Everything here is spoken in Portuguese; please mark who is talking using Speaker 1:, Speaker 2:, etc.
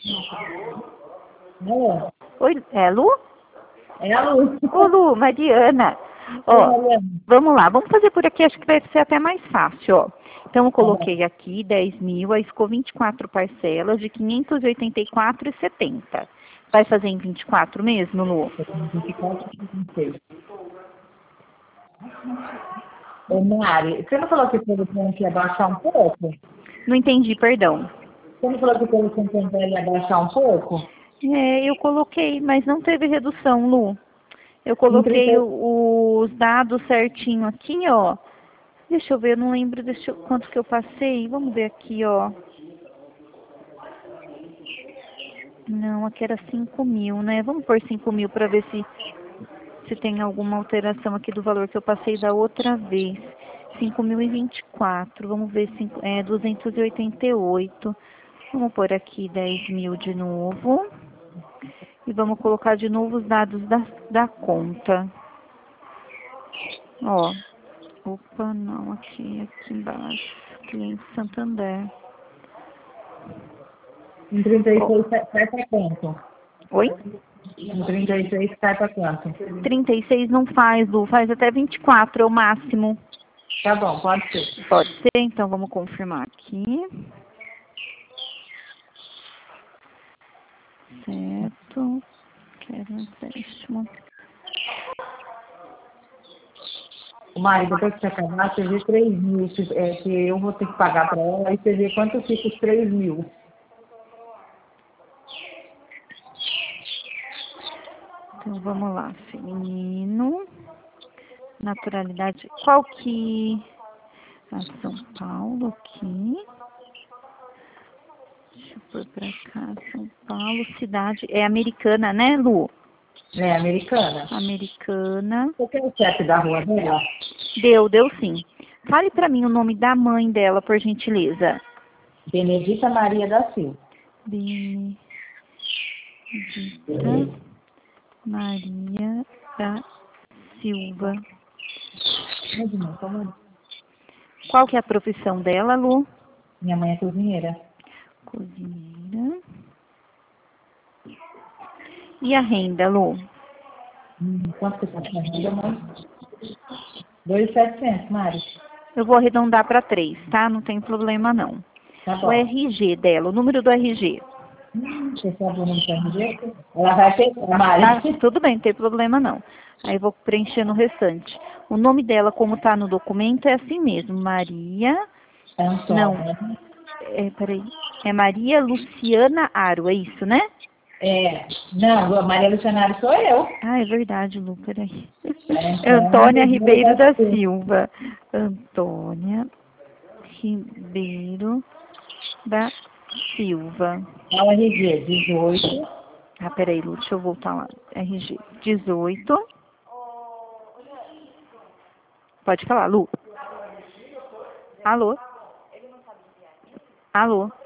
Speaker 1: Alô?
Speaker 2: Oi, é Lu?
Speaker 1: É a Lu.
Speaker 2: Ô, Lu, Mariana.
Speaker 1: Oi,
Speaker 2: Ó,
Speaker 1: Mariana.
Speaker 2: vamos lá, vamos fazer por aqui, acho que vai ser até mais fácil, ó. Então, eu
Speaker 1: Tá bom.
Speaker 2: coloquei aqui 10 mil, aí ficou 24 parcelas de 584,70. Vai fazer em 24 mesmo, Lu?
Speaker 1: 24,36. Ô, Mari, você não falou que o telefone ia baixar um pouco?
Speaker 2: Não entendi, perdão.
Speaker 1: Você não falou que o telefone ia baixar um pouco?
Speaker 2: É, eu coloquei, mas não teve redução, Lu. Eu
Speaker 1: Em
Speaker 2: coloquei
Speaker 1: 30,
Speaker 2: os dados certinho aqui, ó. Deixa eu ver, eu não lembro quanto que eu passei. Vamos ver aqui, ó. Não, aqui era 5 mil, né? Vamos pôr 5 mil para ver se tem alguma alteração aqui do valor que eu passei da outra vez. 5.024. Vamos ver, 288. Vamos pôr aqui 10 mil de novo. E vamos colocar de novo os dados da conta. Ó. Opa, não, aqui embaixo. Cliente Santander.
Speaker 1: em
Speaker 2: Ó,
Speaker 1: 36 sai pra quanto?
Speaker 2: oi?
Speaker 1: Em 36 sai pra quanto?
Speaker 2: 36 não faz, Lu. Faz até 24, é o máximo.
Speaker 1: Tá bom, pode ser.
Speaker 2: Pode ser, então vamos confirmar aqui. Certo. Quero um empréstimo.
Speaker 1: Mari, depois que você acabar, você vê 3 mil que eu vou ter que pagar pra ela, aí você vê quanto fica os 3 mil.
Speaker 2: Então vamos lá. Feminino. Naturalidade. Qual que... Ah, São Paulo aqui. Deixa eu pôr pra cá. São Paulo, cidade. É americana, né, Lu?
Speaker 1: É, americana.
Speaker 2: Americana.
Speaker 1: Você quer o chefe da rua dela?
Speaker 2: Deu sim. Fale pra mim o nome da mãe dela, por gentileza.
Speaker 1: Benedita Maria da Silva.
Speaker 2: Benedita Maria da Silva. Qual que é a profissão dela, Lu?
Speaker 1: Minha mãe é cozinheira.
Speaker 2: Cozinheira. E a renda, Lu?
Speaker 1: Quanto que você está pagando, mãe? 2.700, Mari.
Speaker 2: Eu vou arredondar para 3, tá? Não tem problema, não.
Speaker 1: Tá
Speaker 2: O
Speaker 1: bom.
Speaker 2: RG dela, o número do RG.
Speaker 1: Você sabe o número do RG? Ela vai pegar, Mari.
Speaker 2: Tá? Tudo bem, não tem problema, não. Aí eu vou preencher no restante. O nome dela, como tá no documento, é assim mesmo. Maria...
Speaker 1: É
Speaker 2: Não.
Speaker 1: Antônia.
Speaker 2: Peraí. É Maria Luciana Aro, é isso, né?
Speaker 1: Não, a Maria Luciana sou eu.
Speaker 2: Ah, é verdade, Lu, peraí.
Speaker 1: É
Speaker 2: É
Speaker 1: Antônia
Speaker 2: Antônia Ribeiro da
Speaker 1: Silva.
Speaker 2: Silva. Antônia Ribeiro da Silva.
Speaker 1: Fala RG, 18.
Speaker 2: Ah, peraí, Lu, deixa eu voltar lá. RG 18. Pode falar, Lu. Alô? Alô?